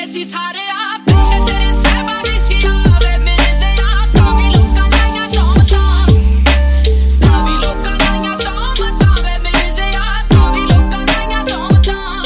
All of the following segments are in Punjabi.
ਸੀ ਸਾਰੇ ਆ ਪਿੱਛੇ ਤੇਰੇ ਸਹਿਬਾ ਨਹੀਂ ਸੀ ਆਵੇ ਮੇਰੇ ਸੇ ਆ ਤਾਂ ਵੀ ਲੋਕਾਂ ਲਾਈਆਂ ਚੌਂਮਤਾਂ ਤਾਂ ਵੀ ਲੋਕਾਂ ਲਾਈਆਂ ਚੌਂਮਤਾਂ ਵੇ ਮੇਰੇ ਸੇ ਆ ਤਾਂ ਵੀ ਲੋਕਾਂ ਲਾਈਆਂ ਚੌਂਮਤਾਂ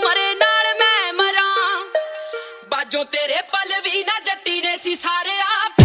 ਜੋ ਤੇਰੇ ਪਲ ਵੀ ਨਾ ਜੱਟੀ ਨੇ ਸੀ ਸਾਰੇ ਆ